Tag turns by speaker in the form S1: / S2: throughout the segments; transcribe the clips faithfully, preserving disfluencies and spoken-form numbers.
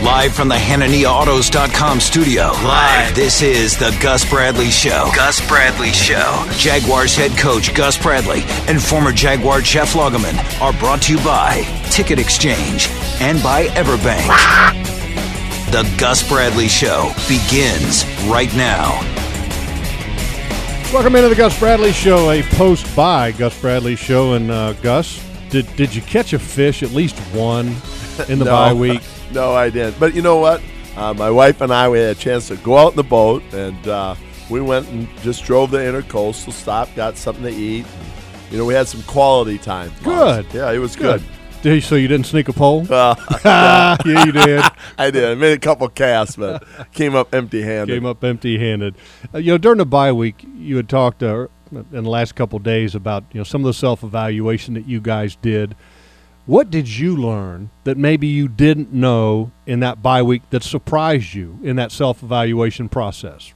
S1: Live from the Hanania Autos dot com studio. Live. This is the Gus Bradley Show. Gus Bradley Show. Jaguars head coach Gus Bradley and former Jaguar Jeff Lugeman are brought to you by Ticket Exchange and by Everbank. The Gus Bradley Show begins right now.
S2: Welcome into the Gus Bradley Show, a post by Gus Bradley Show. And uh, Gus, did did you catch a fish, at least one, in the
S3: no,
S2: bye week?
S3: No, I didn't. But you know what? Uh, my wife and I, we had a chance to go out in the boat, and uh, we went and just drove the intercoastal, stopped, got something to eat. You know, we had some quality time.
S2: Good.
S3: Yeah, it was good.
S2: good. So you didn't sneak a pole?
S3: Uh,
S2: yeah, you did.
S3: I did. I made a couple casts, but came up empty-handed.
S2: Came up empty-handed. Uh, you know, during the bye week, you had talked uh, in the last couple of days about you know some of the self-evaluation that you guys did. What did you learn that maybe you didn't know in that bye week that surprised you in that self-evaluation process?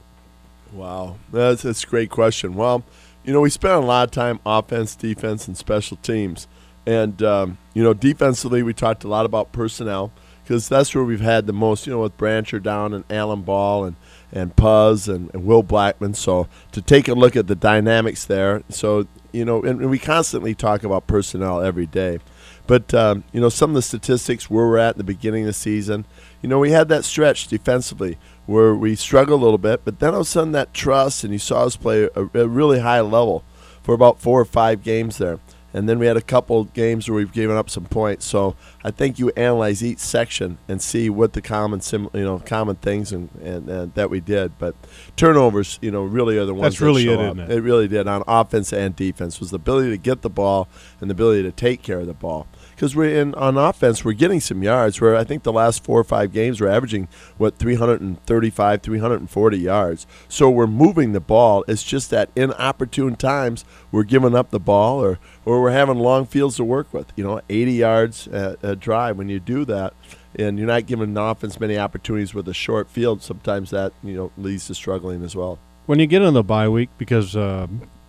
S3: Wow, that's, that's a great question. Well, you know, we spent a lot of time offense, defense, and special teams. And, um, you know, defensively we talked a lot about personnel because that's where we've had the most, you know, with Brancher down and Alan Ball and, and Puz and, and Will Blackman. So to take a look at the dynamics there. So, you know, and, and we constantly talk about personnel every day. But, um, you know, some of the statistics where we're at in the beginning of the season, you know, we had that stretch defensively where we struggled a little bit, but then all of a sudden that trust, and you saw us play a, a really high level for about four or five games there. And then we had a couple games where we've given up some points. So I think you analyze each section and see what the common, sim, you know, common things and, and, and that we did. But turnovers, you know, really are the ones
S2: That's
S3: that
S2: really
S3: show
S2: it,
S3: up.
S2: isn't it?
S3: It really did on offense and defense was the ability to get the ball and the ability to take care of the ball. Because we're in on offense, we're getting some yards. Where I think the last four or five games we're averaging what three thirty-five, three forty yards. So we're moving the ball. It's just that inopportune times we're giving up the ball, or or we're having long fields to work with. You know, eighty yards a, a drive. When you do that, and you're not giving the offense many opportunities with a short field, sometimes that you know leads to struggling as well.
S2: When you get in the bye week, because. Uh,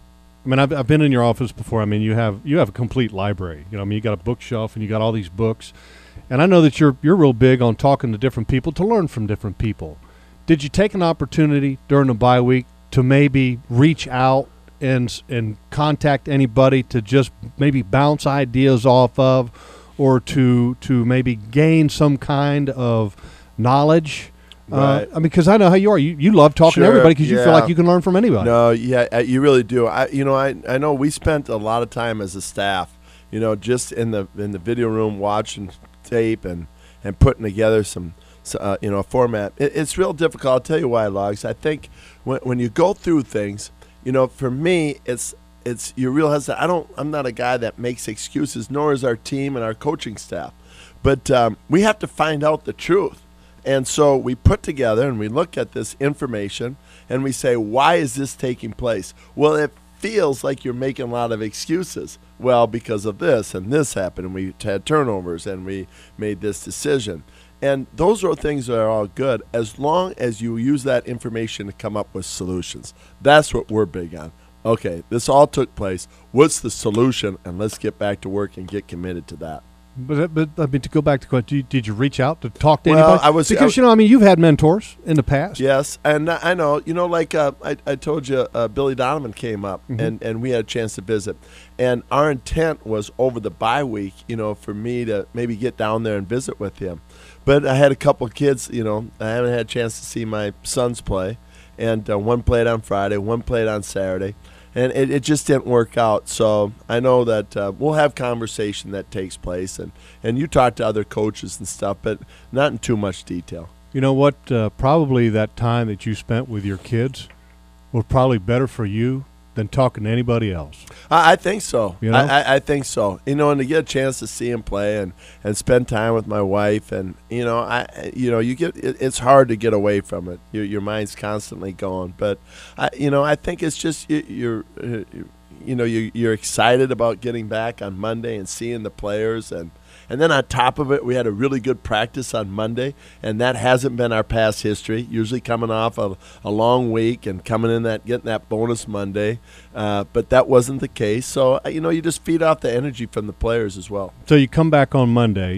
S2: I mean, I've, I've been in your office before. I mean, you have you have a complete library. You know, I mean, you got a bookshelf and you got all these books, and I know that you're you're real big on talking to different people to learn from different people. Did you take an opportunity during the bye week to maybe reach out and and contact anybody to just maybe bounce ideas off of, or to to maybe gain some kind of knowledge?
S3: Right.
S2: Uh, I mean, because I know how you are. You you love talking
S3: Sure,
S2: to everybody because you
S3: yeah.
S2: feel like you can learn from anybody.
S3: No, yeah, uh, you really do. I, you know, I, I know we spent a lot of time as a staff, you know, just in the in the video room watching tape and, and putting together some, uh, you know, a format. It, it's real difficult. I'll tell you why, Logs. I think when when you go through things, you know, for me, it's it's you realize that I don't. I'm not a guy that makes excuses, nor is our team and our coaching staff. But um, we have to find out the truth. And so we put together and we look at this information and we say, why is this taking place? Well, it feels like you're making a lot of excuses. Well, because of this and this happened and we had turnovers and we made this decision. And those are things that are all good as long as you use that information to come up with solutions. That's what we're big on. Okay, this all took place. What's the solution? And let's get back to work and get committed to that.
S2: But, but I mean, to go back to question, did, did you reach out to talk to
S3: Well,
S2: anybody?
S3: I was-
S2: because
S3: I was-
S2: you know, I mean, you've had mentors in the past.
S3: Yes, and I know, you know, like uh, I, I told you, uh, Billy Donovan came up,
S2: Mhm.
S3: and, and we had a chance to visit. And our intent was over the bye week, you know, for me to maybe get down there and visit with him. But I had a couple of kids, you know, I haven't had a chance to see my sons play. And uh, one played on Friday, one played on Saturday. And it, it just didn't work out. So I know that uh, we'll have conversation that takes place. And, and you talk to other coaches and stuff, but not in too much detail.
S2: You know what? Uh, probably that time that you spent with your kids was probably better for you than talking to anybody else.
S3: I, I think so.
S2: You know?
S3: I, I, I think so. You know, and to get a chance to see him play and, and spend time with my wife, and you know, I you know, you get it, it's hard to get away from it. Your your mind's constantly going, but I you know, I think it's just you, you're. Uh, you know, you, you're excited about getting back on Monday and seeing the players. And, and then on top of it, we had a really good practice on Monday, and that hasn't been our past history, usually coming off of a long week and coming in that getting that bonus Monday. Uh, but that wasn't the case. So, you know, you just feed off the energy from the players as well.
S2: So you come back on Monday,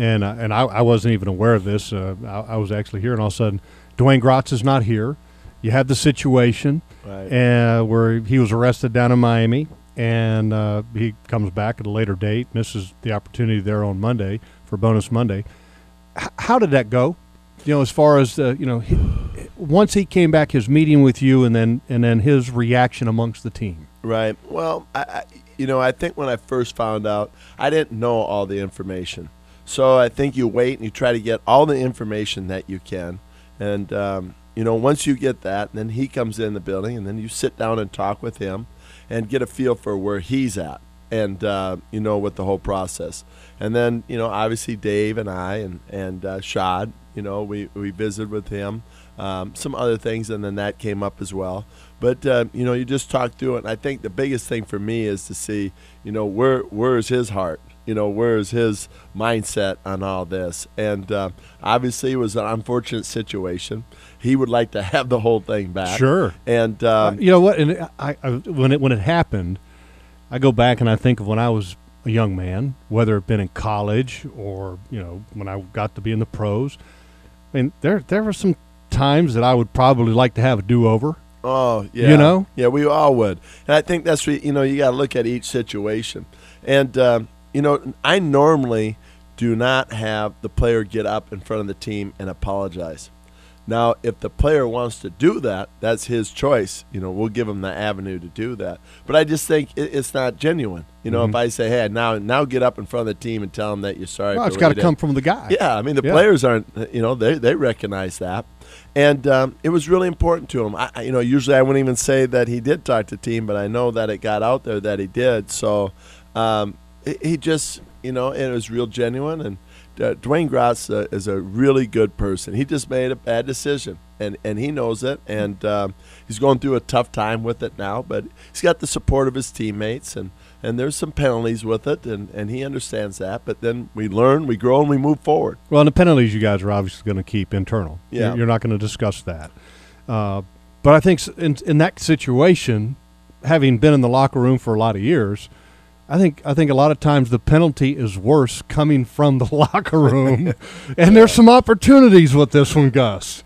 S2: and uh, and I, I wasn't even aware of this. Uh, I, I was actually here, and all of a sudden, Dwayne Gratz is not here. You have the situation
S3: Right.
S2: uh, where he was arrested down in Miami, and uh, he comes back at a later date, misses the opportunity there on Monday for Bonus Monday. H- how did that go? You know, as far as uh, you know, he, once he came back, his meeting with you, and then and then his reaction amongst the team.
S3: Right. Well, I, I, you know, I think when I first found out, I didn't know all the information. So I think you wait and you try to get all the information that you can. And, um, you know, once you get that, then he comes in the building, and then you sit down and talk with him and get a feel for where he's at and, uh, you know, with the whole process. And then, you know, obviously Dave and I and, and uh, Shad, you know, we, we visited with him. Um, some other things, and then that came up as well. But, uh, you know, you just talk through it. And I think the biggest thing for me is to see, you know, where where is his heart? You know, where is his mindset on all this? And uh, obviously it was an unfortunate situation. He would like to have the whole thing back.
S2: Sure.
S3: And, um,
S2: uh, you know what? And I, I, when it when it happened, I go back and I think of when I was a young man, whether it been in college or, you know, when I got to be in the pros. I mean, there there were some times that I would probably like to have a do-over.
S3: Oh, yeah.
S2: You know?
S3: Yeah, we all would. And I think that's, you know, you got to look at each situation. And, um, you know, I normally do not have the player get up in front of the team and apologize. Now, if the player wants to do that, that's his choice. You know, we'll give him the avenue to do that. But I just think it, it's not genuine. You know,
S2: Mm-hmm.
S3: if I say, hey, now now get up in front of the team and tell them that you're sorry.
S2: Well,
S3: for
S2: it's
S3: what
S2: got
S3: you
S2: to come
S3: did.
S2: from the guy.
S3: Yeah, I mean, the
S2: Yeah.
S3: players aren't, you know, they, they recognize that. And um, it was really important to him. I, I- you know, usually I wouldn't even say that he did talk to the team, but I know that it got out there that he did. So um, he, he just, you know, it was real genuine. And uh, Dwayne Gratz uh, is a really good person. He just made a bad decision, and, and he knows it. And um, he's going through a tough time with it now, but he's got the support of his teammates, and, and there's some penalties with it, and, and he understands that. But then we learn, we grow, and we move forward.
S2: Well, and the penalties you guys are obviously going to keep internal.
S3: Yeah.
S2: You're, you're not going to discuss that. Uh, but I think s- in, in that situation, having been in the locker room for a lot of years, I think I think a lot of times the penalty is worse coming from the locker room. And there's some opportunities with this one, Gus.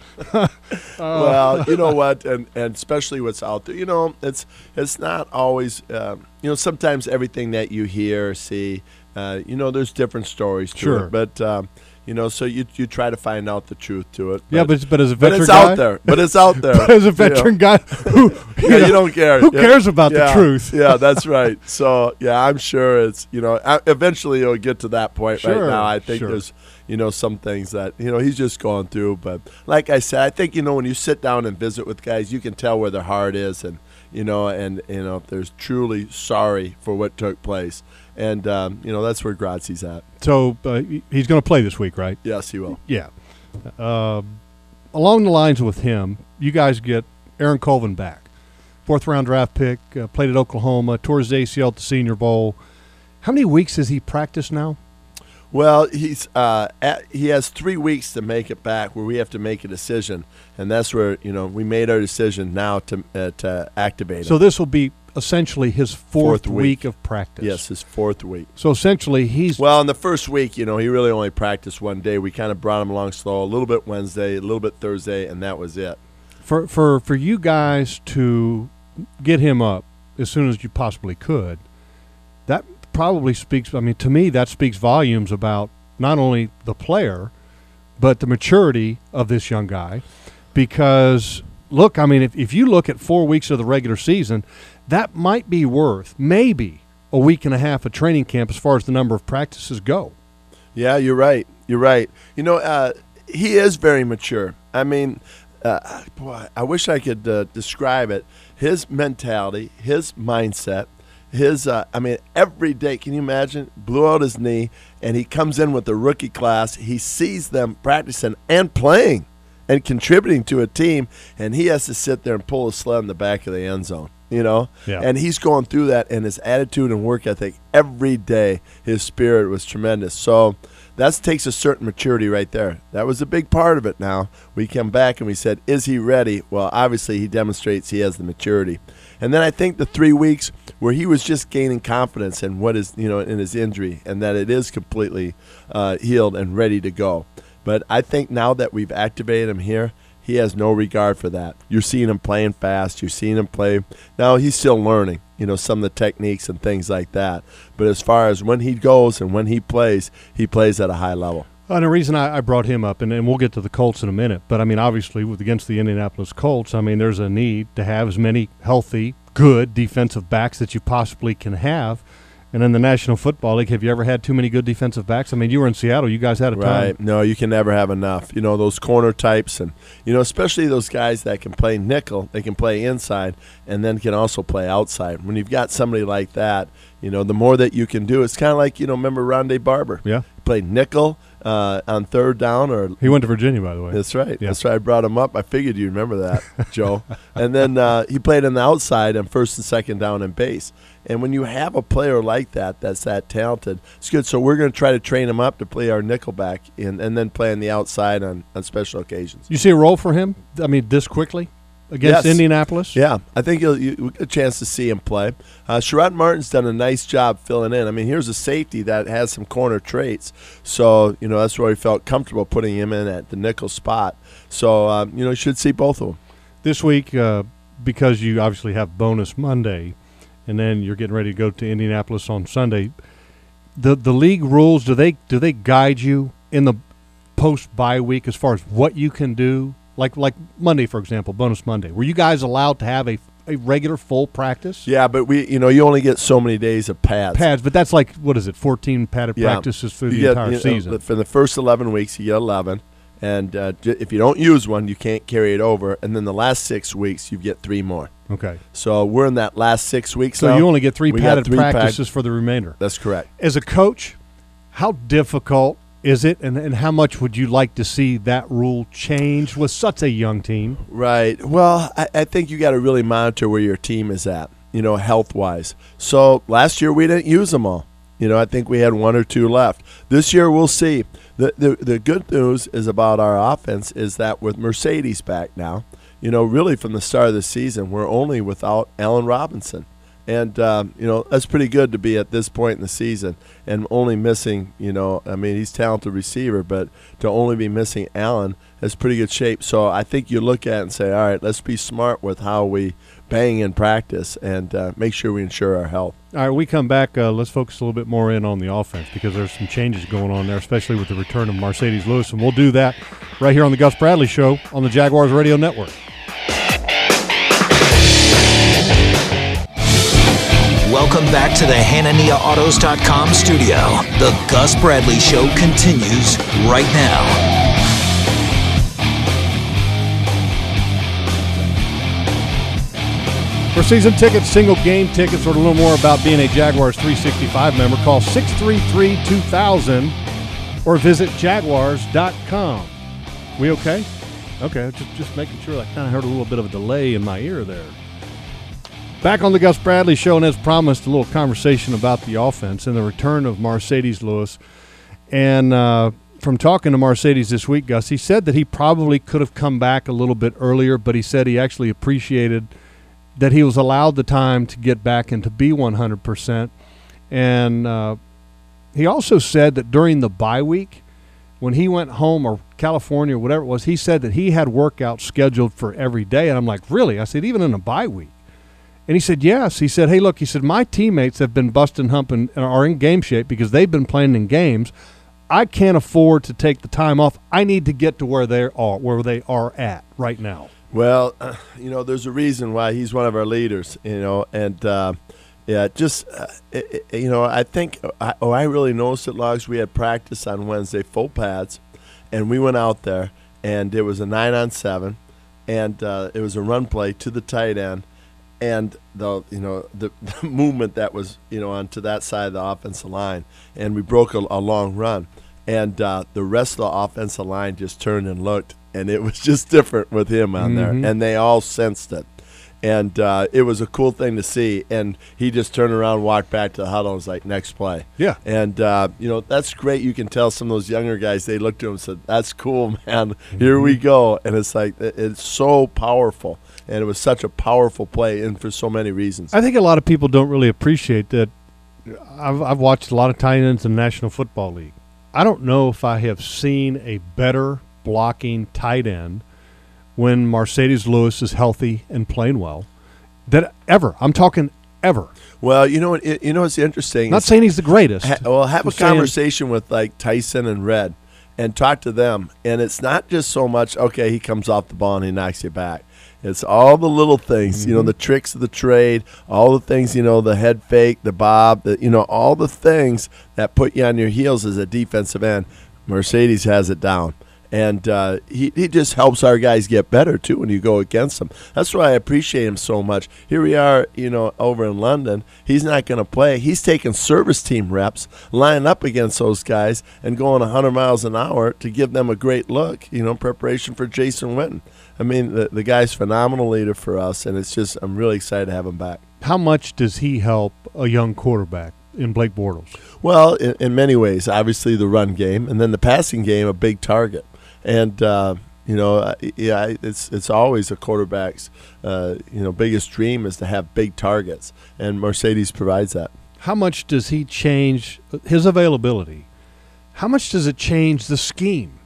S3: Well, you know what, and and especially what's out there. You know, it's it's not always. Um, you know, sometimes everything that you hear or see, uh, you know, there's different stories to
S2: Sure.
S3: it. But um, you know, so you you try to find out the truth to it.
S2: Yeah, but but as a
S3: but
S2: veteran
S3: it's
S2: guy,
S3: out there. But it's out there.
S2: but as a
S3: you know.
S2: veteran guy, who you,
S3: Yeah,
S2: know,
S3: you don't care.
S2: who
S3: Yeah.
S2: cares about
S3: Yeah.
S2: the truth?
S3: Yeah, that's right. So yeah, I'm sure it's, you know, uh, eventually it'll get to that point.
S2: Sure,
S3: Right now, I think
S2: sure.
S3: there's, you know, some things that, you know, he's just going through. But like I said, I think, you know, when you sit down and visit with guys, you can tell where their heart is, and you know, and you know, if there's truly sorry for what took place, and um, you know, that's where Gratzi's at.
S2: So uh, he's going to play this week, right?
S3: Yes, he will.
S2: Yeah. Uh, along the lines with him, you guys get Aaron Colvin back. Fourth round draft pick, uh, played at Oklahoma, tore his A C L at the Senior Bowl. How many weeks has he practiced now?
S3: Well, he's uh, at, he has three weeks to make it back, where we have to make a decision, and that's where, you know, we made our decision now to uh, to activate him.
S2: So this will be essentially his fourth,
S3: Fourth
S2: week.
S3: week.
S2: of practice.
S3: Yes, his fourth week.
S2: So essentially he's
S3: Well, in the first week, you know, he really only practiced one day. We kind of brought him along slow, a little bit Wednesday, a little bit Thursday, and that was it.
S2: for for for you guys to get him up as soon as you possibly could. That probably speaks. I mean, to me, that speaks volumes about not only the player, but the maturity of this young guy. Because look, I mean, if if you look at four weeks of the regular season, that might be worth maybe a week and a half of training camp as far as the number of practices go.
S3: Yeah, you're right. You're right. You know, uh, he is very mature. I mean, uh, boy, I wish I could uh, describe it. His mentality, his mindset, his, uh, I mean, every day, can you imagine? Blew out his knee, and he comes in with the rookie class. He sees them practicing and playing and contributing to a team, and he has to sit there and pull a sled in the back of the end zone. You know,
S2: Yeah.
S3: and he's going through that, and his attitude and work ethic every day, his spirit was tremendous. So that takes a certain maturity right there. That was a big part of it. Now we come back and we said, is he ready? Well, obviously he demonstrates he has the maturity. And then I think the three weeks where he was just gaining confidence in what is, you know, in his injury, and that it is completely uh, healed and ready to go. But I think now that we've activated him here, he has no regard for that. You're seeing him playing fast. You're seeing him play. Now he's still learning, you know, some of the techniques and things like that. But as far as when he goes and when he plays, he plays at a high level.
S2: And the reason I, I brought him up, and, and we'll get to the Colts in a minute, but, I mean, obviously with against the Indianapolis Colts, I mean, there's a need to have as many healthy, good defensive backs that you possibly can have. And in the National Football League, have you ever had too many good defensive backs? I mean, you were in Seattle. You guys had a ton.
S3: Right. No, you can never have enough. You know, those corner types and, you know, especially those guys that can play nickel, they can play inside and then can also play outside. When you've got somebody like that, you know, the more that you can do, it's kind of like, you know, remember Rondé Barber?
S2: Yeah.
S3: Played nickel uh, on third down. Or
S2: He went to Virginia, by the way.
S3: That's right.
S2: Yeah.
S3: That's right. I brought him up. I figured you remember that, Joe. And then uh, he played on the outside on first and second down and base. And when you have a player like that that's that talented, it's good. So we're going to try to train him up to play our nickelback in, and then play on the outside on, on special occasions.
S2: You see a role for him, I mean, this quickly against
S3: Yes.
S2: Indianapolis?
S3: Yeah, I think you'll, you get a chance to see him play. Uh, Sherrod Martin's done a nice job filling in. I mean, here's a safety that has some corner traits. So, you know, that's where he felt comfortable putting him in at the nickel spot. So, um, you know, you should see both of them.
S2: This week, uh, because you obviously have bonus Monday, and then you're getting ready to go to Indianapolis on Sunday, the the league rules, do they do they guide you in the post-bye week as far as what you can do? Like like Monday, for example, bonus Monday. Were you guys allowed to have a, a regular full practice?
S3: Yeah, but we, you know, you only get so many days of pads.
S2: Pads, but that's like, what is it, fourteen padded
S3: Yeah.
S2: practices through
S3: You
S2: the
S3: get,
S2: entire
S3: you know,
S2: season?
S3: For the first eleven weeks, you get eleven. And uh, j- if you don't use one, you can't carry it over. And then the last six weeks, you get three more.
S2: Okay.
S3: So we're in that last six weeks
S2: So
S3: now.
S2: you only get three
S3: We got
S2: padded
S3: three pad-
S2: practices for the remainder.
S3: That's correct.
S2: As a coach, how difficult is it, and, and how much would you like to see that rule change with such a young team?
S3: Right. Well, I, I think you got to really monitor where your team is at, you know, health-wise. So last year we didn't use them all. You know, I think we had one or two left. This year we'll see. The, the the good news is about our offense is that with Mercedes back now, you know, really from the start of the season, we're only without Allen Robinson. And, um, you know, that's pretty good to be at this point in the season and only missing, you know, I mean, he's a talented receiver, but to only be missing Allen is pretty good shape. So I think you look at it and say, all right, let's be smart with how we bang in practice and uh, make sure we ensure our health.
S2: All right, we come back. Uh, let's focus a little bit more in on the offense because there's some changes going on there, especially with the return of Mercedes Lewis, and we'll do that right here on the Gus Bradley Show on the Jaguars Radio Network.
S1: Welcome back to the Hanania Autos dot com studio. The Gus Bradley Show continues right now.
S2: For season tickets, single game tickets, or to learn more about being a Jaguars three sixty-five member, call six three three, two thousand or visit jaguars dot com. We okay? Okay, just, just making sure. I kind of heard a little bit of a delay in my ear there. Back on the Gus Bradley Show, and as promised, a little conversation about the offense and the return of Mercedes Lewis. And uh, from talking to Mercedes this week, Gus, he said that he probably could have come back a little bit earlier, but he said he actually appreciated that he was allowed the time to get back and to be one hundred percent. And uh, he also said that during the bye week, when he went home, or California or whatever it was, he said that he had workouts scheduled for every day. And I'm like, really? I said, even in a bye week? And he said, yes. He said, hey, look, he said, my teammates have been busting, humping, and are in game shape because they've been playing in games. I can't afford to take the time off. I need to get to where they are, where they are at right now.
S3: Well, uh, you know, there's a reason why he's one of our leaders, you know, and, uh, yeah, just, uh, it, it, you know, I think, I, oh, I really noticed it, Logs. We had practice on Wednesday, full pads, and we went out there, and it was a nine on seven, and uh, it was a run play to the tight end, and the, you know, the, the movement that was, you know, onto that side of the offensive line, and we broke a, a long run, and uh, the rest of the offensive line just turned and looked, and it was just different with him on
S2: Mm-hmm.
S3: there, and they all sensed it. And uh, it was a cool thing to see. And he just turned around, walked back to the huddle, and was like, next play.
S2: Yeah.
S3: And, uh, you know, that's great. You can tell some of those younger guys, they looked at him and said, that's cool, man. Mm-hmm. Here we go. And it's like, it's so powerful. And it was such a powerful play, and for so many reasons.
S2: I think a lot of people don't really appreciate that. I've, I've watched a lot of tight ends in the National Football League. I don't know if I have seen a better blocking tight end when Marcedes Lewis is healthy and playing well that ever. I'm talking ever.
S3: Well, you know what? You know what's interesting?
S2: Not saying he's the greatest.
S3: Ha- well, have
S2: I'm
S3: a conversation with like Tyson and Red, and talk to them. And it's not just so much, okay, he comes off the ball and he knocks you back. It's all the little things, mm-hmm. you know, the tricks of the trade, all the things, you know, the head fake, the bob, the, you know, all the things that put you on your heels as a defensive end. Marcedes has it down. And uh, he, he just helps our guys get better, too, when you go against them. That's why I appreciate him so much. Here we are, you know, over in London. He's not going to play. He's taking service team reps, lining up against those guys, and going one hundred miles an hour to give them a great look, you know, preparation for Jason Witten. I mean, the, the guy's a phenomenal leader for us, and it's just I'm really excited to have him back.
S2: How much does he help a young quarterback in Blake Bortles?
S3: Well, in, in many ways. Obviously, the run game, and then the passing game, a big target. And uh, you know, yeah, it's it's always a quarterback's uh, you know biggest dream is to have big targets, and Marcedes provides that.
S2: How much does he change his availability? How much does it change the scheme?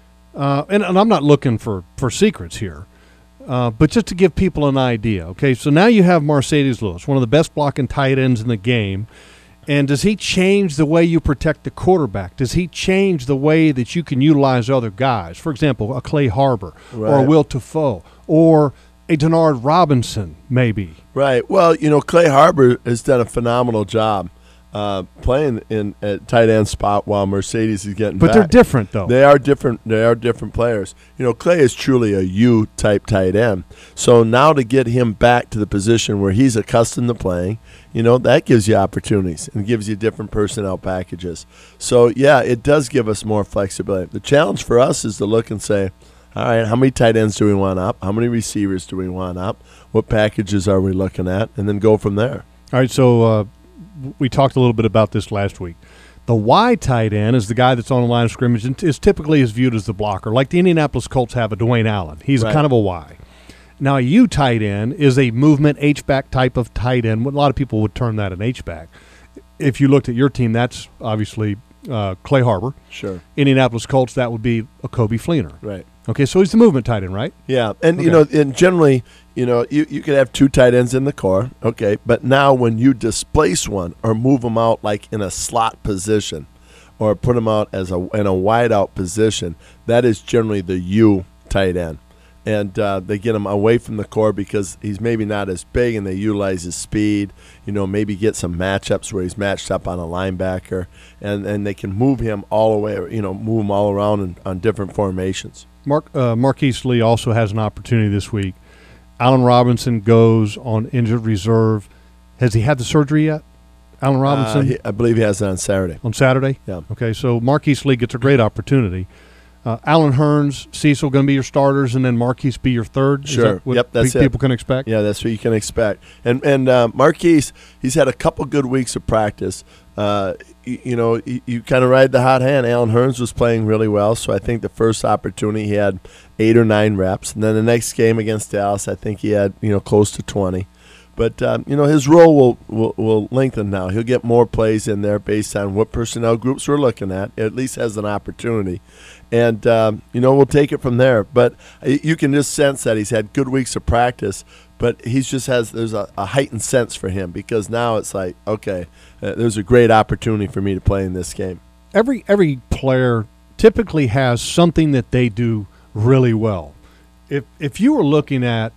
S2: Uh, and, and I'm not looking for, for secrets here, uh, but just to give people an idea. Okay, so now you have Marcedes Lewis, one of the best blocking tight ends in the game. And does he change the way you protect the quarterback? Does he change the way that you can utilize other guys? For example, a Clay Harbor
S3: right.
S2: or a Will Tufo or a Denard Robinson, maybe.
S3: Right. Well, you know, Clay Harbor has done a phenomenal job uh, playing in at tight end spot while Marcedes is getting
S2: but
S3: back.
S2: They're different, though.
S3: They are different. They are different players. You know, Clay is truly a U-type tight end. So now to get him back to the position where he's accustomed to playing, you know, that gives you opportunities and gives you different personnel packages. So, yeah, it does give us more flexibility. The challenge for us is to look and say, all right, how many tight ends do we want up? How many receivers do we want up? What packages are we looking at? And then go from there.
S2: All right, so uh, we talked a little bit about this last week. The Y tight end is the guy that's on the line of scrimmage and is typically is viewed as the blocker, like the Indianapolis Colts have a Dwayne Allen. He's
S3: right.
S2: kind of a Y. Now, a U tight end is a movement H-back type of tight end. A lot of people would term that an H-back. If you looked at your team, that's obviously uh, Clay Harbor.
S3: Sure.
S2: Indianapolis Colts, that would be a Kobe Fleener.
S3: Right.
S2: Okay, so he's the movement tight end, right?
S3: Yeah, and
S2: okay.
S3: you know, and generally, you know, you, you could have two tight ends in the core, okay, but now when you displace one or move them out like in a slot position or put them out as a in a wide out position, that is generally the U tight end. And uh, they get him away from the core because he's maybe not as big, and they utilize his speed. You know, maybe get some matchups where he's matched up on a linebacker, and, and they can move him all the way. You know, move him all around in, on different formations.
S2: Mark uh, Marquise Lee also has an opportunity this week. Allen Robinson goes on injured reserve. Has he had the surgery yet? Allen Robinson,
S3: uh, he, I believe he has it on Saturday.
S2: On Saturday,
S3: yeah.
S2: Okay, so Marquise Lee gets a great opportunity. Uh, Allen Hurns, Cecil going to be your starters, and then Marquise be your third.
S3: Sure.
S2: Is that what
S3: yep. That's
S2: pe-
S3: it.
S2: People can expect.
S3: Yeah, that's what you can expect. And and uh, Marquise, he's had a couple good weeks of practice. Uh, you, you know, you, you kind of ride the hot hand. Allen Hurns was playing really well, so I think the first opportunity he had eight or nine reps, and then the next game against Dallas, I think he had you know close to twenty. But, um, you know, his role will, will will lengthen now. He'll get more plays in there based on what personnel groups we're looking at. At least has an opportunity. And, um, you know, we'll take it from there. But you can just sense that he's had good weeks of practice, but he's just has – there's a, a heightened sense for him because now it's like, okay, uh, there's a great opportunity for me to play in this game.
S2: Every every player typically has something that they do really well. If If you were looking at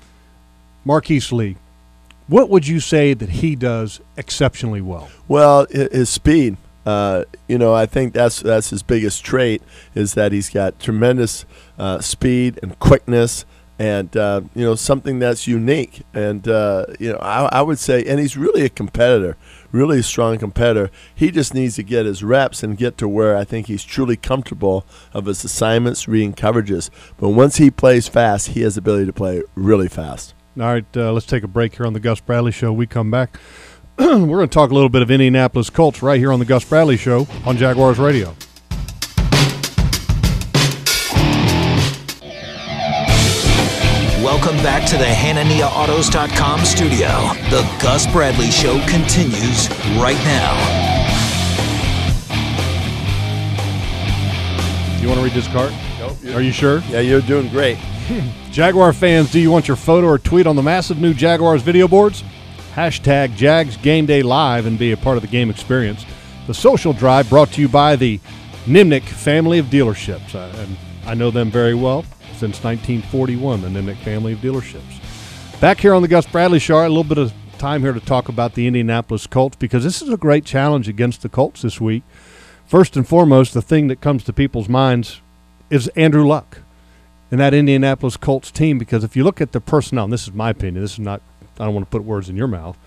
S2: Marquise Lee, what would you say that he does exceptionally well?
S3: Well, his speed. Uh, you know, I think that's that's his biggest trait is that he's got tremendous uh, speed and quickness, and uh, you know something that's unique. And uh, you know, I, I would say, and he's really a competitor, really a strong competitor. He just needs to get his reps and get to where I think he's truly comfortable of his assignments, reading coverages. But once he plays fast, he has the ability to play really fast.
S2: All right, uh, let's take a break here on the Gus Bradley Show. We come back. We're going to talk a little bit of Indianapolis Colts right here on the Gus Bradley Show on Jaguars Radio.
S1: Welcome back to the Hanania Autos dot com studio. The Gus Bradley Show continues right now.
S2: You want to read this card?
S3: Nope.
S2: Are you sure?
S3: Yeah, you're doing great.
S2: Jaguar fans, do you want your photo or tweet on the massive new Jaguars video boards? Hashtag Jags Game Day Live and be a part of the game experience. The social drive brought to you by the Nimnick family of dealerships. Uh, and I know them very well since nineteen forty-one, the Nimnick family of dealerships. Back here on the Gus Bradley Show, a little bit of time here to talk about the Indianapolis Colts because this is a great challenge against the Colts this week. First and foremost, the thing that comes to people's minds is Andrew Luck and that Indianapolis Colts team, because if you look at the personnel, and this is my opinion, this is not, I don't want to put words in your mouth,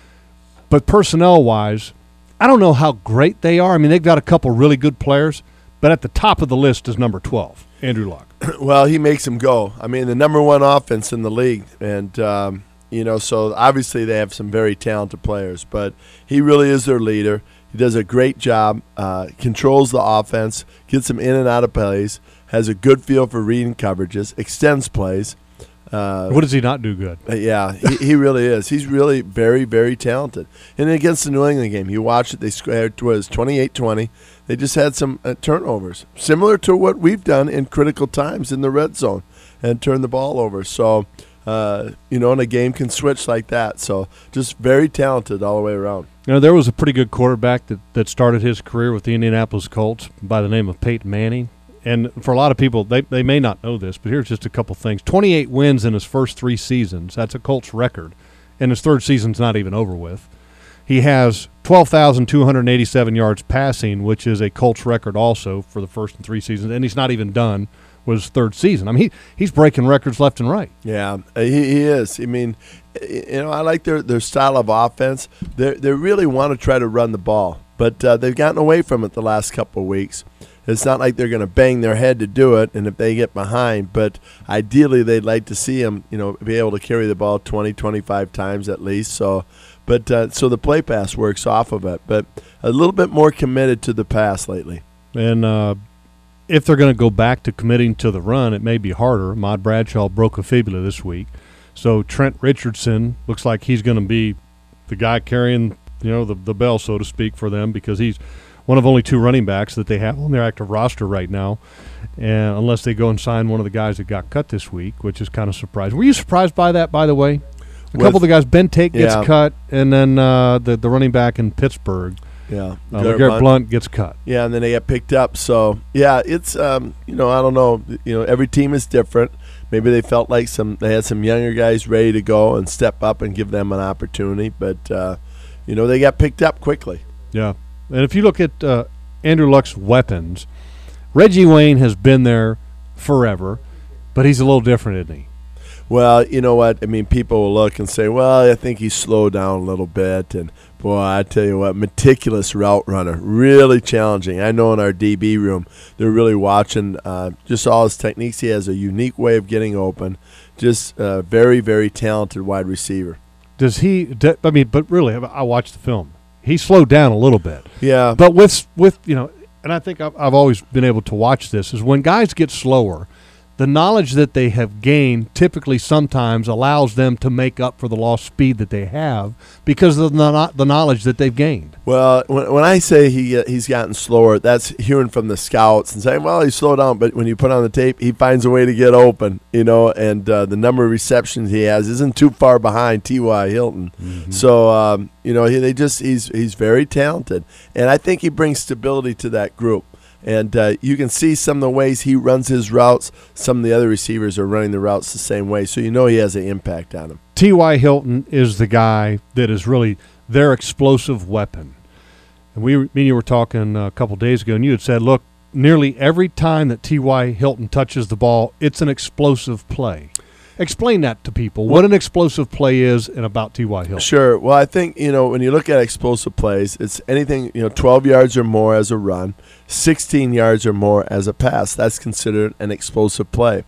S2: but personnel-wise, I don't know how great they are. I mean, they've got a couple really good players, but at the top of the list is number twelve, Andrew Luck.
S3: Well, he makes them go. I mean, the number one offense in the league, and, um, you know, so obviously they have some very talented players, but he really is their leader. He does a great job, uh, controls the offense, gets them in and out of plays, has a good feel for reading coverages, extends plays. Uh,
S2: what does he not do good?
S3: Uh, yeah, he, he really is. He's really very, very talented. And against the New England game, you watch it, they scored was twenty-eight twenty. They just had some uh, turnovers, similar to what we've done in critical times in the red zone and turn the ball over. So, uh, you know, and a game can switch like that. So just very talented all the way around.
S2: You know, there was a pretty good quarterback that, that started his career with the Indianapolis Colts by the name of Peyton Manning. And for a lot of people, they, they may not know this, but here's just a couple things. twenty-eight wins in his first three seasons. That's a Colts record. And his third season's not even over with. He has twelve thousand two hundred eighty-seven yards passing, which is a Colts record also for the first and three seasons. And he's not even done with his third season. I mean, he, he's breaking records left and right.
S3: Yeah, he, he is. I mean, you know, I like their, their style of offense. They they really want to try to run the ball, but uh, they've gotten away from it the last couple of weeks. It's not like they're going to bang their head to do it, and if they get behind, but ideally they'd like to see them, you know, be able to carry the ball twenty, twenty-five times at least. So, but uh, so the play pass works off of it, but a little bit more committed to the pass lately.
S2: And uh, if they're going to go back to committing to the run, it may be harder. Ahmad Bradshaw broke a fibula this week, so Trent Richardson looks like he's going to be the guy carrying, you know, the the bell, so to speak, for them because he's one of only two running backs that they have on their active roster right now, and unless they go and sign one of the guys that got cut this week, which is kind of surprising. Were you surprised by that, by the way? A
S3: With,
S2: couple of the guys, Ben Tate gets
S3: yeah.
S2: cut, and then uh, the, the running back in Pittsburgh,
S3: Yeah,
S2: uh, Garrett Blunt. Blunt gets cut.
S3: Yeah, and then they get picked up. So, yeah, it's, um, you know, I don't know. You know, every team is different. Maybe they felt like some they had some younger guys ready to go and step up and give them an opportunity. But, uh, you know, they got picked up quickly.
S2: Yeah. And if you look at uh, Andrew Luck's weapons, Reggie Wayne has been there forever, but he's a little different, isn't he?
S3: Well, you know what? I mean, people will look and say, well, I think he slowed down a little bit. And, boy, I tell you what, meticulous route runner, really challenging. I know in our D B room, they're really watching uh, just all his techniques. He has a unique way of getting open, just a very, very talented wide receiver.
S2: Does he – I mean, but really, I watched the film. He slowed down a little bit.
S3: Yeah.
S2: But with, with you know, and I think I've, I've always been able to watch this, is when guys get slower, the knowledge that they have gained typically sometimes allows them to make up for the lost speed that they have because of the, the knowledge that they've gained.
S3: Well, when, when I say he uh, he's gotten slower, that's hearing from the scouts and saying, well, he slowed down. But when you put on the tape, he finds a way to get open, you know, and uh, the number of receptions he has isn't too far behind T Y. Hilton. Mm-hmm. So, um, you know, he, they just he's he's very talented. And I think he brings stability to that group. And uh, you can see some of the ways he runs his routes. Some of the other receivers are running the routes the same way. So you know he has an impact on them.
S2: T Y. Hilton is the guy that is really their explosive weapon. And we, me and you were talking a couple days ago, and you had said, look, nearly every time that T Y. Hilton touches the ball, it's an explosive play. Explain that to people, what an explosive play is and about T Y. Hilton.
S3: Sure. Well, I think, you know, when you look at explosive plays, it's anything, you know, twelve yards or more as a run, sixteen yards or more as a pass. That's considered an explosive play.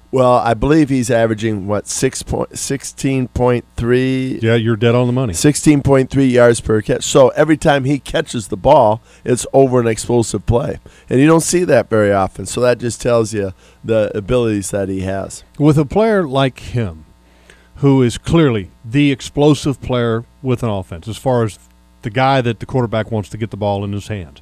S3: Well, I believe he's averaging, what, six point, sixteen point three?
S2: Yeah, you're dead on the money.
S3: sixteen point three yards per catch. So every time he catches the ball, it's over an explosive play. And you don't see that very often. So that just tells you the abilities that he has.
S2: With a player like him, who is clearly the explosive player with an offense, as far as the guy that the quarterback wants to get the ball in his hands,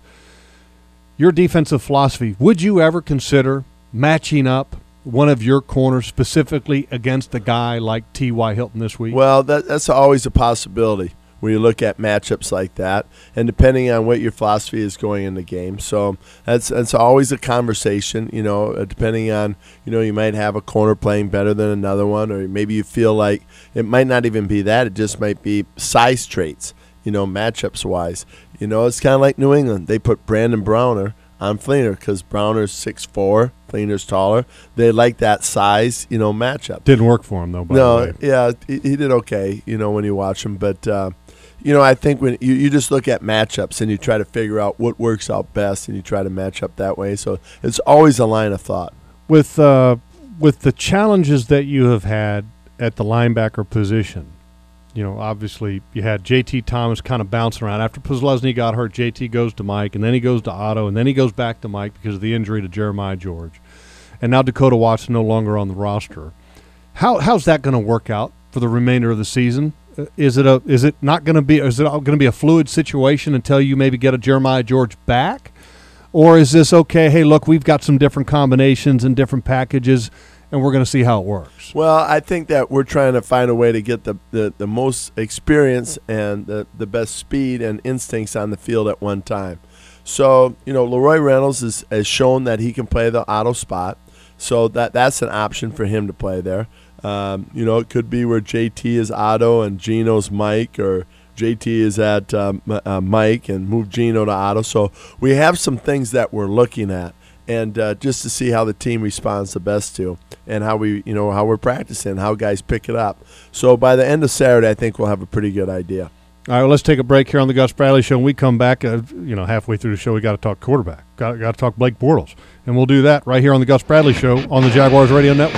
S2: your defensive philosophy, would you ever consider matching up one of your corners specifically against a guy like T Y. Hilton this week?
S3: Well, that, that's always a possibility when you look at matchups like that, and depending on what your philosophy is going in the game. So that's that's always a conversation, you know, uh, depending on, you know, you might have a corner playing better than another one, or maybe you feel like it might not even be that. It just might be size traits, you know, matchups-wise. You know, it's kind of like New England. They put Brandon Browner on Fleener because Browner's six foot four, Fleener's taller. They like that size, you know, matchup.
S2: Didn't work for him, though, by
S3: no,
S2: the way.
S3: yeah, he, he did okay, you know, when you watch him. But, uh, you know, I think when you, you just look at matchups and you try to figure out what works out best and you try to match up that way. So it's always a line of thought.
S2: With, uh, with the challenges that you have had at the linebacker position, you know, obviously you had J T. Thomas kind of bouncing around. After Posluszny got hurt, J T goes to Mike, and then he goes to Otto, and then he goes back to Mike because of the injury to Jeremiah George. And now Dakota Watson no longer on the roster. How how's that going to work out for the remainder of the season? Uh, is it a is it not going to be is it going to be a fluid situation until you maybe get a Jeremiah George back? Or is this okay, hey, look, we've got some different combinations and different packages, and we're going to see how it works?
S3: Well, I think that we're trying to find a way to get the, the, the most experience and the, the best speed and instincts on the field at one time. So, you know, Leroy Reynolds is, has shown that he can play the Otto spot. So that that's an option for him to play there. Um, you know, it could be where J T is Otto and Gino's Mike, or J T is at um, uh, Mike and move Gino to Otto. So we have some things that we're looking at. And uh, just to see how the team responds the best to, and how we, you know, how we're practicing, how guys pick it up. So by the end of Saturday, I think we'll have a pretty good idea.
S2: All right, well, let's take a break here on the Gus Bradley Show. When we come back, uh, you know, halfway through the show, we got to talk quarterback. Got got to talk Blake Bortles, and we'll do that right here on the Gus Bradley Show on the Jaguars Radio Network.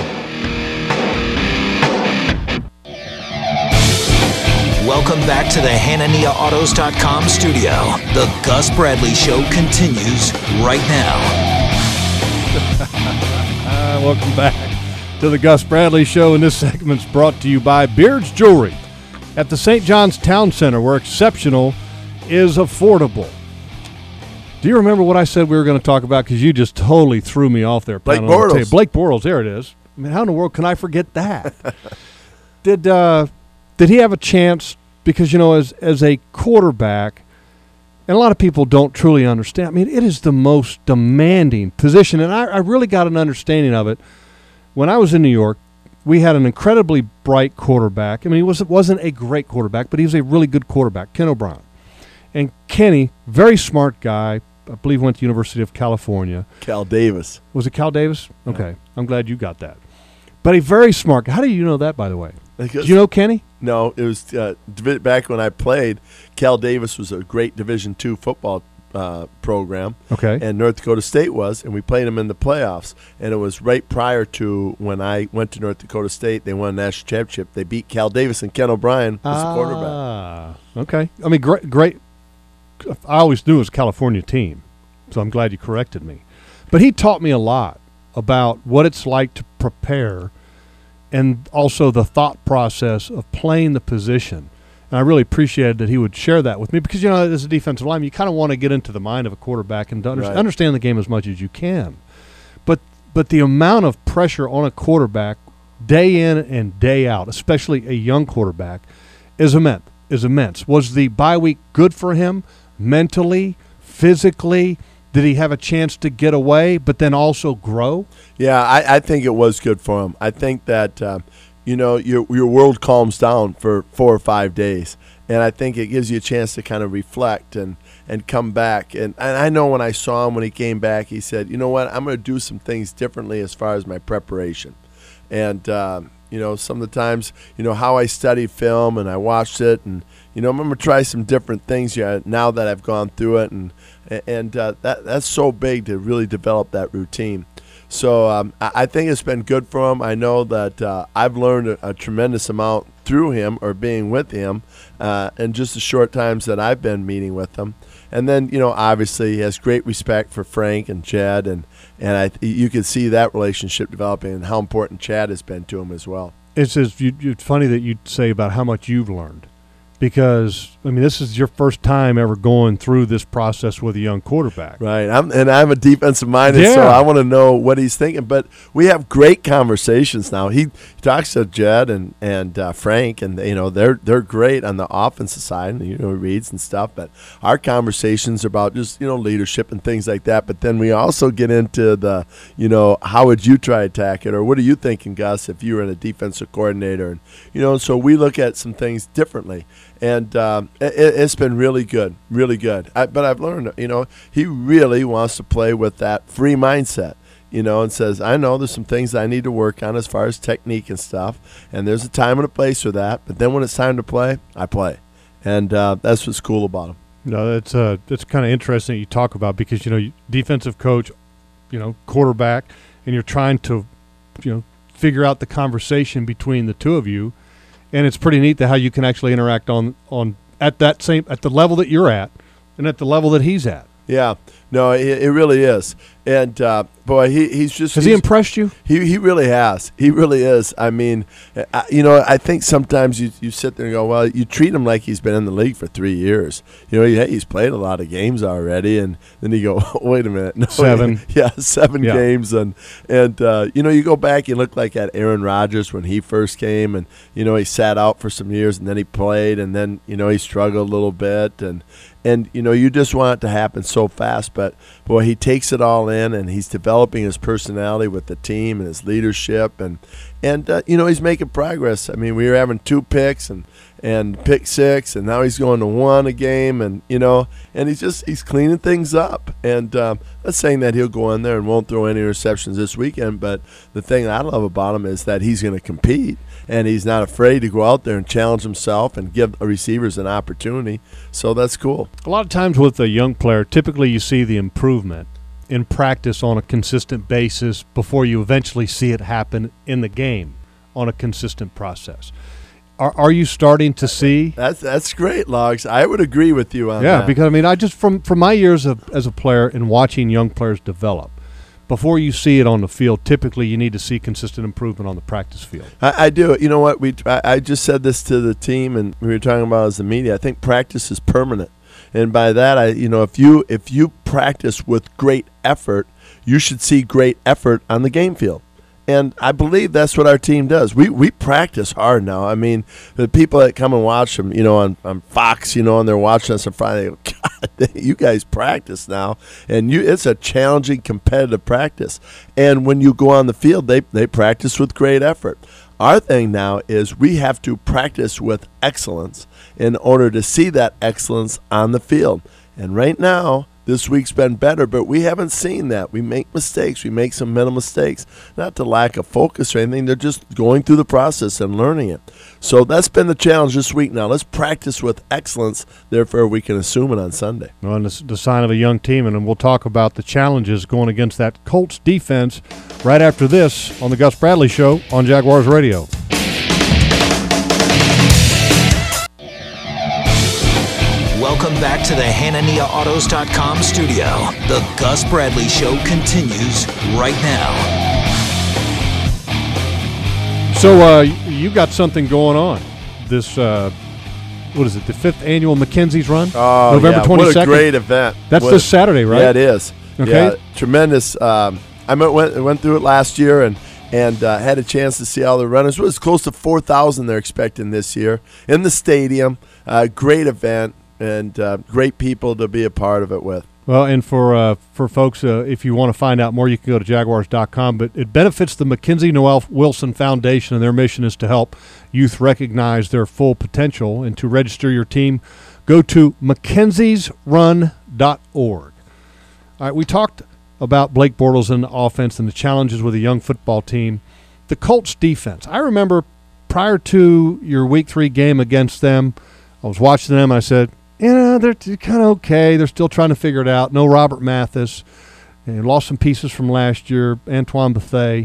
S1: Welcome back to the Hanania Autos dot com studio. The Gus Bradley Show continues right now.
S2: uh, welcome back to the Gus Bradley Show, and this segment's brought to you by Beard's Jewelry at the Saint John's Town Center, where exceptional is affordable. Do you remember what I said we were going to talk about? Because you just totally threw me off there.
S3: Blake Bortles.
S2: Blake Bortles, there it is. I mean, how in the world can I forget that? did uh, did he have a chance? Because, you know, as as a quarterback, and a lot of people don't truly understand. I mean, it is the most demanding position, and I, I really got an understanding of it. When I was in New York, we had an incredibly bright quarterback. I mean, he was, wasn't a great quarterback, but he was a really good quarterback, Ken O'Brien. And Kenny, very smart guy, I believe went to University of California.
S3: Cal Davis.
S2: Was it Cal Davis? Okay, yeah. I'm glad you got that. But a very smart guy. How do you know that, by the way?
S3: Because
S2: Did you know Kenny?
S3: No, it was uh, back when I played. Cal Davis was a great Division two football uh, program.
S2: Okay.
S3: And North Dakota State was, and we played them in the playoffs. And it was right prior to when I went to North Dakota State. They won a national championship. They beat Cal Davis, and Ken O'Brien was
S2: ah,
S3: the quarterback. Ah,
S2: okay. I mean, great, great. I always knew it was a California team, so I'm glad you corrected me. But he taught me a lot about what it's like to prepare, and also the thought process of playing the position. And I really appreciated that he would share that with me because, you know, as a defensive lineman, you kind of want to get into the mind of a quarterback and under-
S3: right.
S2: understand the game as much as you can. But but the amount of pressure on a quarterback day in and day out, especially a young quarterback, is immense. Is immense. Was the bye week good for him mentally, physically? Did he have a chance to get away but then also grow?
S3: Yeah, I, I think it was good for him. I think that, uh, you know, your your world calms down for four or five days. And I think it gives you a chance to kind of reflect and, and come back. And, and I know when I saw him when he came back, he said, you know what, I'm going to do some things differently as far as my preparation. And, um, you know, some of the times, you know, how I studied film and I watched it. And, you know, I'm going to try some different things here now that I've gone through it. And, and uh, that that's so big to really develop that routine. So um, I, I think it's been good for him. I know that uh, I've learned a, a tremendous amount through him or being with him uh, in just the short times that I've been meeting with him. And then, you know, obviously he has great respect for Frank and Jed, and, and I, you can see that relationship developing and how important Chad has been to him as well.
S2: It's just, you, it's funny that you say about how much you've learned, because, I mean, this is your first time ever going through this process with a young quarterback.
S3: Right, I'm, and I'm a defensive minded,
S2: yeah.
S3: so I want to know what he's thinking. But we have great conversations now. He, he talks to Jed and and uh, Frank, and you know they're they're great on the offensive side, and you know he reads and stuff. But our conversations are about just you know leadership and things like that. But then we also get into the you know how would you try to attack it, or what are you thinking, Gus, if you were in a defensive coordinator, and you know so we look at some things differently. And um, it, it's been really good, really good. I, but I've learned, you know, he really wants to play with that free mindset, you know, and says, I know there's some things I need to work on as far as technique and stuff, and there's a time and a place for that. But then when it's time to play, I play. And uh, that's what's cool about him.
S2: No, that's uh, that's kind of interesting that you talk about, because, you know, defensive coach, you know, quarterback, and you're trying to, you know, figure out the conversation between the two of you. And it's pretty neat that how you can actually interact on, on at that same at the level that you're at, and at the level that he's at.
S3: Yeah, no, it, it really is. And uh, boy, he he's just
S2: has
S3: he's,
S2: he impressed you?
S3: He he really has. He really is. I mean, I, you know, I think sometimes you you sit there and go, well, you treat him like he's been in the league for three years. You know, yeah, he's played a lot of games already, and then you go, oh, wait a minute, no,
S2: seven,
S3: yeah, seven
S2: yeah.
S3: games, and and uh, you know, you go back, you look like at Aaron Rodgers when he first came, and you know, he sat out for some years, and then he played, and then you know, he struggled a little bit, and. And, you know, you just want it to happen so fast. But, boy, he takes it all in, and he's developing his personality with the team and his leadership. And, and uh, you know, he's making progress. I mean, we were having two picks and, and pick six, and now he's going to one a game. And, you know, and he's just he's cleaning things up. And um, not saying that he'll go in there and won't throw any interceptions this weekend. But the thing I love about him is that he's going to compete. And he's not afraid to go out there and challenge himself and give receivers an opportunity. So that's cool.
S2: A lot of times with a young player, typically you see the improvement in practice on a consistent basis before you eventually see it happen in the game on a consistent process. Are are you starting to see?
S3: That's that's great, Logs. I would agree with you on
S2: yeah,
S3: that.
S2: Yeah, because, I mean, I just from, from my years of, as a player and watching young players develop, before you see it on the field, typically you need to see consistent improvement on the practice field.
S3: I, I do. You know what? We I, I just said this to the team, and we were talking about as the media. I think practice is permanent, and by that, I you know if you if you practice with great effort, you should see great effort on the game field. And I believe that's what our team does. We we practice hard now. I mean, the people that come and watch them, you know, on, on Fox, you know, and they're watching us on Friday, they go, God, you guys practice now. And you, it's a challenging, competitive practice. And when you go on the field, they, they practice with great effort. Our thing now is we have to practice with excellence in order to see that excellence on the field. And right now, this week's been better, but we haven't seen that. We make mistakes. We make some mental mistakes. Not to lack of focus or anything. They're just going through the process and learning it. So that's been the challenge this week now. Let's practice with excellence. Therefore, we can assume it on Sunday.
S2: Well, and it's the sign of a young team, and we'll talk about the challenges going against that Colts defense right after this on the Gus Bradley Show on Jaguars Radio.
S1: Welcome back to the Hanania Autos dot com studio. The Gus Bradley Show continues right now.
S2: So uh, you got something going on this, uh, what is it, the fifth annual McKenzie's Run?
S3: Oh,
S2: November
S3: yeah.
S2: twenty-second?
S3: What a great event.
S2: That's
S3: what
S2: this Saturday, right?
S3: Yeah, it is.
S2: Okay.
S3: Yeah, tremendous. Um, I went, went through it last year and, and uh, had a chance to see all the runners. It was close to four thousand they're expecting this year in the stadium. Uh, great event. And uh, great people to be a part of it with.
S2: Well, and for uh, for folks, uh, if you want to find out more, you can go to Jaguars dot com. But it benefits the Mackenzie Noel Wilson Foundation, and their mission is to help youth recognize their full potential. And to register your team, go to mackenzies run dot org. All right, we talked about Blake Bortles and the offense and the challenges with a young football team. The Colts defense. I remember prior to your week three game against them, I was watching them, and I said, yeah, they're kind of okay. They're still trying to figure it out. No Robert Mathis. and lost some pieces from last year, Antoine Bethea.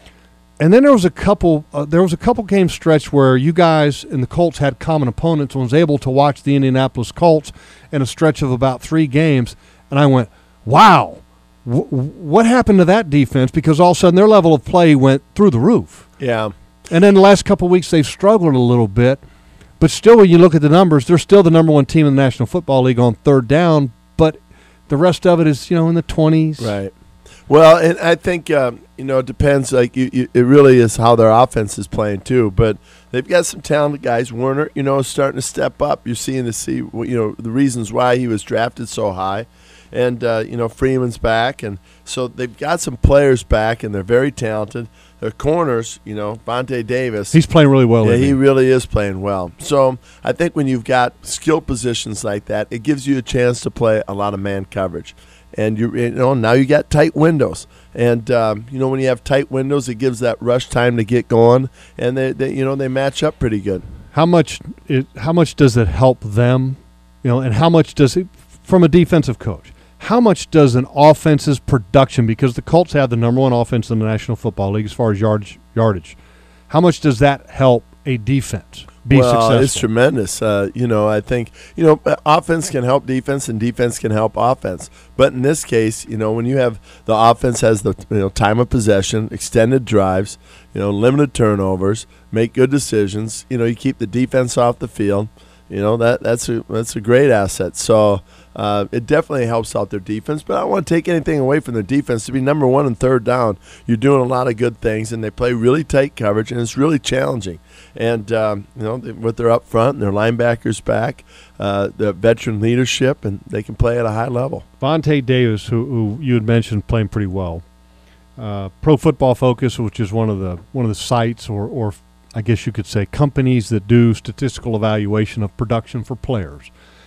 S2: And then there was a couple. Uh, there was a couple game stretch where you guys and the Colts had common opponents, and was able to watch the Indianapolis Colts in a stretch of about three games. And I went, "Wow, w- what happened to that defense?" Because all of a sudden their level of play went through the roof.
S3: Yeah.
S2: And then the last couple of weeks they've struggled a little bit, but still, when you look at the numbers, they're still the number one team in the National Football League on third down. But the rest of it is, you know, in the twenties.
S3: Right. Well, and I think, um, you know, it depends. Like, you, you, it really is how their offense is playing, too. But they've got some talented guys. Werner, you know, is starting to step up. You're seeing to see, you know, the reasons why he was drafted so high. And, uh, you know, Freeman's back. And so they've got some players back, and they're very talented. Their corners, you know, Vontae Davis.
S2: He's playing really well.
S3: Yeah, he
S2: he?
S3: really is playing well. So I think when you've got skill positions like that, it gives you a chance to play a lot of man coverage. And you, you know, now you got tight windows, and um, you know when you have tight windows, it gives that rush time to get going, and they, they you know, they match up pretty good.
S2: How much it, how much does it help them, you know, and how much does it from a defensive coach? How much does an offense's production, because the Colts have the number one offense in the National Football League as far as yardage, yardage, how much does that help a defense be
S3: well,
S2: successful?
S3: It's tremendous. Uh, you know, I think, you know, offense can help defense and defense can help offense. But in this case, you know, when you have the offense has the, you know, time of possession, extended drives, you know, limited turnovers, make good decisions, you know, you keep the defense off the field, you know, that that's a, that's a great asset. So uh, it definitely helps out their defense. But I don't want to take anything away from their defense. To be number one and third down, you're doing a lot of good things, and they play really tight coverage, and it's really challenging. And, um, you know, they, with their up front and their linebackers back, uh, the veteran leadership, and they can play at a high level.
S2: Vontae Davis, who, who you had mentioned, playing pretty well. Uh, Pro Football Focus, which is one of the one of the sites, or, or I guess you could say companies that do statistical evaluation of production for players.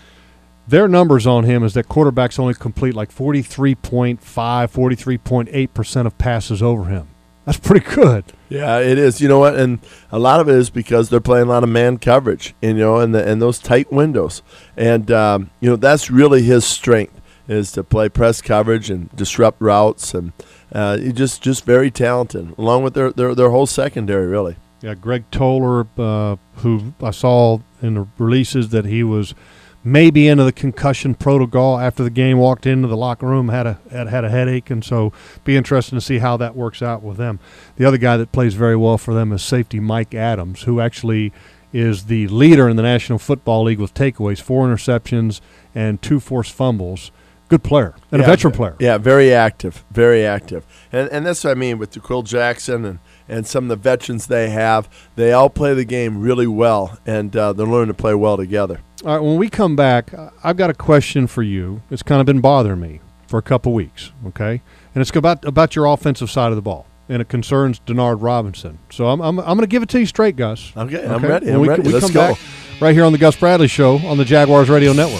S2: Their numbers on him is that quarterbacks only complete like forty-three point five, forty-three point eight percent of passes over him. That's pretty good.
S3: Yeah, it is. You know what? And a lot of it is because they're playing a lot of man coverage, you know, and the, and those tight windows. And, um, you know, that's really his strength, is to play press coverage and disrupt routes. And uh, he's just, just very talented, along with their, their, their whole secondary, really.
S2: Yeah, Greg Toller, uh, who I saw in the releases that he was maybe into the concussion protocol after the game, walked into the locker room, had a had, had a headache, and so be interesting to see how that works out with them. The other guy that plays very well for them is safety Mike Adams, who actually is the leader in the National Football League with takeaways, four interceptions and two forced fumbles. Good player and
S3: yeah,
S2: a veteran player.
S3: Yeah, very active, very active. And and that's what I mean with DeQuil Jackson and, and some of the veterans they have. They all play the game really well, and uh, they're learning to play well together.
S2: All right, when we come back, I've got a question for you. It's kind of been bothering me for a couple weeks, okay? And it's about about your offensive side of the ball, and it concerns Denard Robinson. So I'm I'm, I'm going to give it to you straight, Gus.
S3: Okay,
S2: okay?
S3: I'm ready.
S2: When
S3: I'm
S2: we,
S3: ready.
S2: We
S3: Let's
S2: come
S3: go.
S2: back right here on the Gus Bradley Show on the Jaguars Radio Network.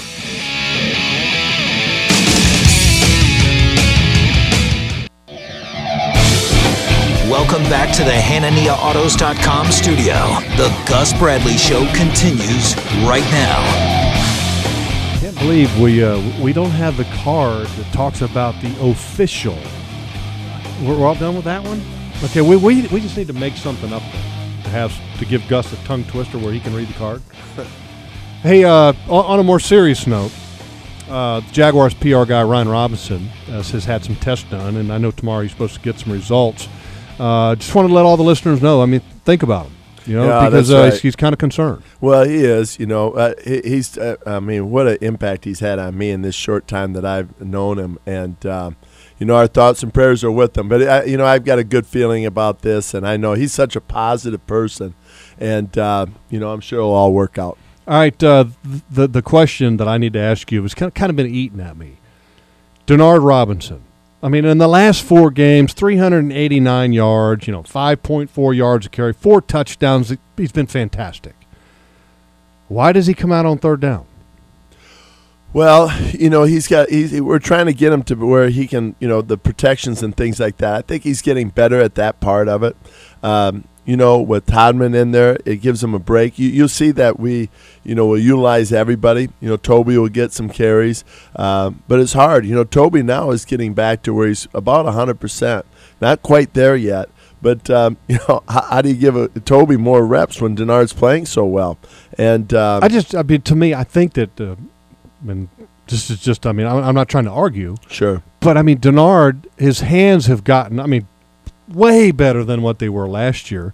S1: Welcome back to the Hanania Autos dot com studio. The Gus Bradley Show continues right now.
S2: I can't believe we uh, we don't have the card that talks about the official. We're, we're all done with that one? Okay, we, we we just need to make something up there to have to give Gus a tongue twister where he can read the card. Hey, uh, on, on a more serious note, uh, Jaguars P R guy Ryan Robinson uh, has had some tests done, and I know tomorrow he's supposed to get some results. Uh, just wanted to let all the listeners know. I mean, think about him, you know,
S3: yeah,
S2: because
S3: that's
S2: uh,
S3: right.
S2: he's, he's kind of concerned.
S3: Well, he is. You know, uh, he, he's. Uh, I mean, what an impact he's had on me in this short time that I've known him, and um, you know, our thoughts and prayers are with him. But I, you know, I've got a good feeling about this, and I know he's such a positive person, and uh, you know, I'm sure it'll all work out.
S2: All right, uh, the the question that I need to ask you has kind of, kind of been eating at me. Denard Robinson. I mean, in the last four games, three hundred eighty-nine yards, you know, five point four yards a carry, four touchdowns. He's been fantastic. Why does he come out on third down?
S3: Well, you know, he's got. He's, we're trying to get him to where he can, you know, the protections and things like that. I think he's getting better at that part of it. Um, you know, with Todman in there, it gives them a break. You, you'll see that we, you know, will utilize everybody. You know, Toby will get some carries, um, but it's hard. You know, Toby now is getting back to where he's about one hundred percent. Not quite there yet, but, um, you know, how, how do you give a, Toby more reps when Denard's playing so well? And um,
S2: I just, I mean, to me, I think that, uh, I mean, this is just, I mean, I'm, I'm not trying to argue.
S3: Sure.
S2: But, I mean, Denard, his hands have gotten, I mean, way better than what they were last year.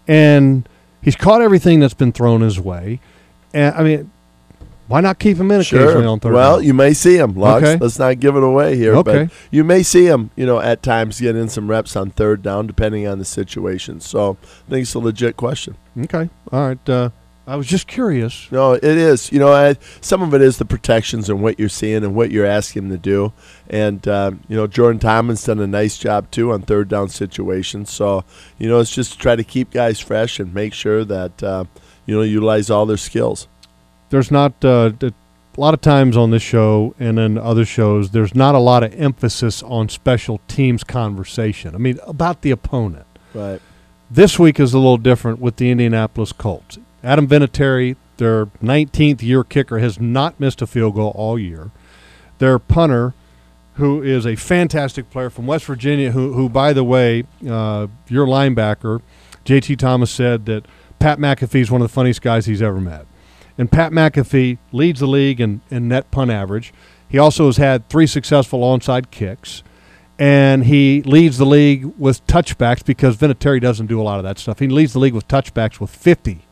S2: And he's caught everything that's been thrown his way. And, I mean, why not keep him in
S3: sure.
S2: occasionally on third
S3: Well,
S2: down?
S3: you may see him, Lux.
S2: Okay.
S3: Let's not give it away here.
S2: Okay.
S3: But you may see him, you know, at times get in some reps on third down, depending on the situation. So I think it's a legit question.
S2: Okay. All right. Uh, I was just curious.
S3: No, it is. You know, I, some of it is the protections and what you're seeing and what you're asking him to do. And, um, you know, Jordan Tomlin's done a nice job, too, on third down situations. So, you know, it's just to try to keep guys fresh and make sure that, uh, you know, utilize all their skills.
S2: There's not uh, a lot of times on this show and in other shows, there's not a lot of emphasis on special teams conversation. I mean, about the opponent.
S3: Right.
S2: This week is a little different with the Indianapolis Colts. Adam Vinatieri, their nineteenth year kicker, has not missed a field goal all year. Their punter, who is a fantastic player from West Virginia, who, who by the way, uh, your linebacker, J T Thomas, said that Pat McAfee is one of the funniest guys he's ever met. And Pat McAfee leads the league in, in net punt average. He also has had three successful onside kicks. And he leads the league with touchbacks because Vinatieri doesn't do a lot of that stuff. He leads the league with touchbacks with fifty.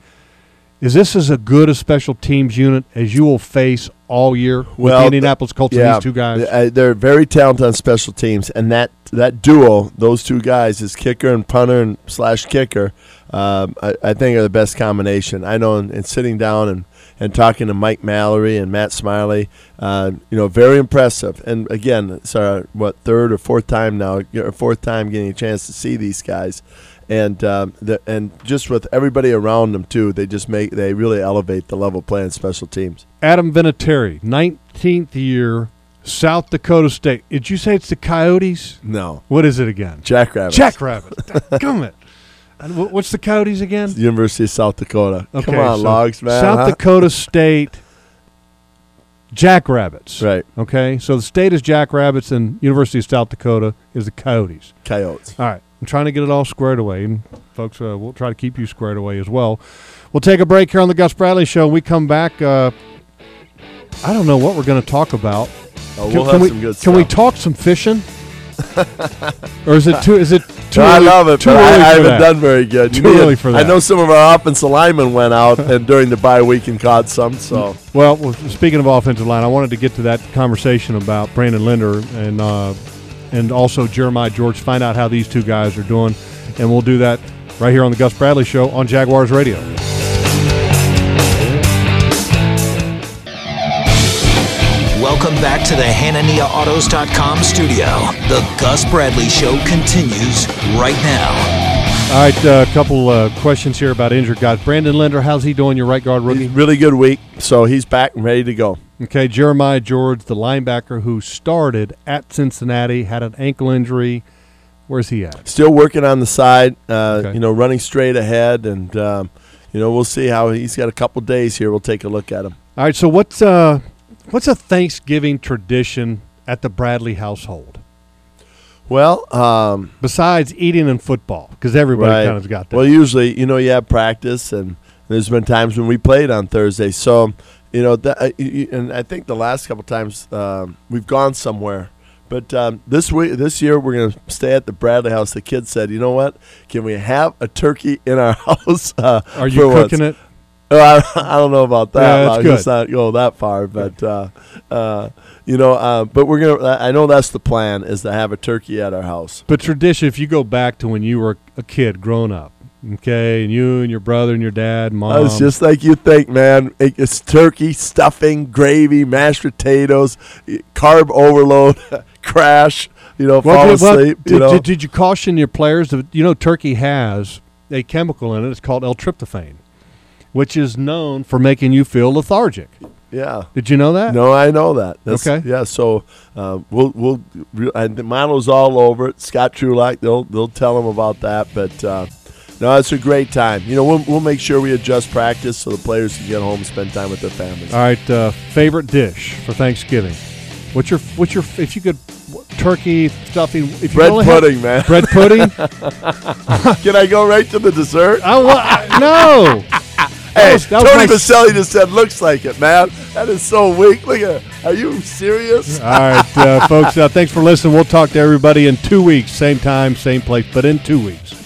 S2: Is this as a good a special teams unit as you will face all year with
S3: well,
S2: the Indianapolis Colts
S3: yeah,
S2: and these two guys?
S3: Uh, they're very talented on special teams. And that, that duo, those two guys, is kicker and punter and slash kicker, um, I, I think are the best combination. I know in, in sitting down and and talking to Mike Mallory and Matt Smiley, uh, you know, very impressive. And again, it's our, what, third or fourth time now, or fourth time getting a chance to see these guys. And um, the, and just with everybody around them, too, they just make, they really elevate the level of play in special teams.
S2: Adam Vinatieri, nineteenth year, South Dakota State. Did you say it's the Coyotes?
S3: No.
S2: What is it again?
S3: Jackrabbits.
S2: Jackrabbits. Come it. And wh- What's the Coyotes again?
S3: University of South Dakota.
S2: Okay,
S3: Come on,
S2: so
S3: Logs, man.
S2: South
S3: huh?
S2: Dakota State Jackrabbits.
S3: Right.
S2: Okay, so the state is Jackrabbits and University of South Dakota is the Coyotes.
S3: Coyotes.
S2: All right, I'm trying to get it all squared away, and folks, uh, we'll try to keep you squared away as well. We'll take a break here on the Gus Bradley Show. When we come back, uh, I don't know what we're going to talk about.
S3: Oh,
S2: Can,
S3: we'll
S2: can
S3: have
S2: we,
S3: some good
S2: can
S3: stuff.
S2: we talk some fishing? Or is it too? Is it too?
S3: No, I
S2: early,
S3: love it,
S2: Too
S3: but
S2: early
S3: I, I
S2: for
S3: haven't
S2: that?
S3: done very good.
S2: Too
S3: You need-
S2: early for
S3: I
S2: that.
S3: know some of our offensive linemen went out and during the bye week and caught some. So
S2: Well, well, speaking of offensive line, I wanted to get to that conversation about Brandon Linder and uh, and also Jeremiah George. Find out how these two guys are doing, and we'll do that right here on the Gus Bradley Show on Jaguars Radio.
S1: Welcome back to the Hanania Autos dot com studio. The Gus Bradley Show continues right now.
S2: All right, a uh, couple uh, questions here about injured guys. Brandon Linder, how's he doing, your right guard rookie?
S3: he's really good week. So he's back and ready to go.
S2: Okay, Jeremiah George, the linebacker who started at Cincinnati, had an ankle injury. Where's he at?
S3: Still working on the side, uh,
S2: Okay.
S3: you know, running straight ahead. And, um, you know, we'll see how he's got a couple days here. We'll take a look at him.
S2: All right, so what's uh, what's a Thanksgiving tradition at the Bradley household?
S3: Well, um,
S2: Besides eating and football, because everybody
S3: right.
S2: kind of got that.
S3: Well, usually, you know, you have practice, and there's been times when we played on Thursday. So, you know, that, uh, y- y- and I think the last couple times um, we've gone somewhere. But um, this week, this year, we're going to stay at the Bradley house. The kids said, you know what? Can we have a turkey in our house? Uh,
S2: Are you
S3: for once?"
S2: cooking it?
S3: Oh, I, I don't know about that.
S2: Yeah, that's
S3: Like,
S2: good.
S3: Let's not go that far, but uh, uh, you know, uh, but we're gonna. I know that's the plan is to have a turkey at our house.
S2: But tradition, if you go back to when you were a kid growing up, okay, and you and your brother and your dad, mom.
S3: Uh, it's just like you think, man. It- It's turkey, stuffing, gravy, mashed potatoes, carb overload, crash. You know,
S2: Well,
S3: fall
S2: did, well,
S3: asleep.
S2: did,
S3: you know,
S2: did, did you caution your players? That, you know, turkey has a chemical in it. It's called L-tryptophan, which is known for making you feel lethargic.
S3: yeah.
S2: Did you know that?
S3: No, I know that. That's,
S2: Okay.
S3: Yeah. So uh, we'll we'll re- and the model's all over it. Scott Trulack, they'll they'll tell them about that. But uh, No, it's a great time. You know, we'll we'll make sure we adjust practice so the players can get home and spend time with their families.
S2: All right, uh, favorite dish for Thanksgiving? What's your what's your if you could turkey stuffing? If you
S3: Bread
S2: only
S3: pudding,
S2: have,
S3: man.
S2: Bread pudding.
S3: Can I go right to the dessert?
S2: I, I, no.
S3: Hey,
S2: was- that was
S3: Tony
S2: my-
S3: Vaselli just said, "Looks like it, man." That is so weak. Look at. Are you serious?
S2: All right, uh, folks. Uh, thanks for listening. We'll talk to everybody in two weeks, same time, same place, but in two weeks.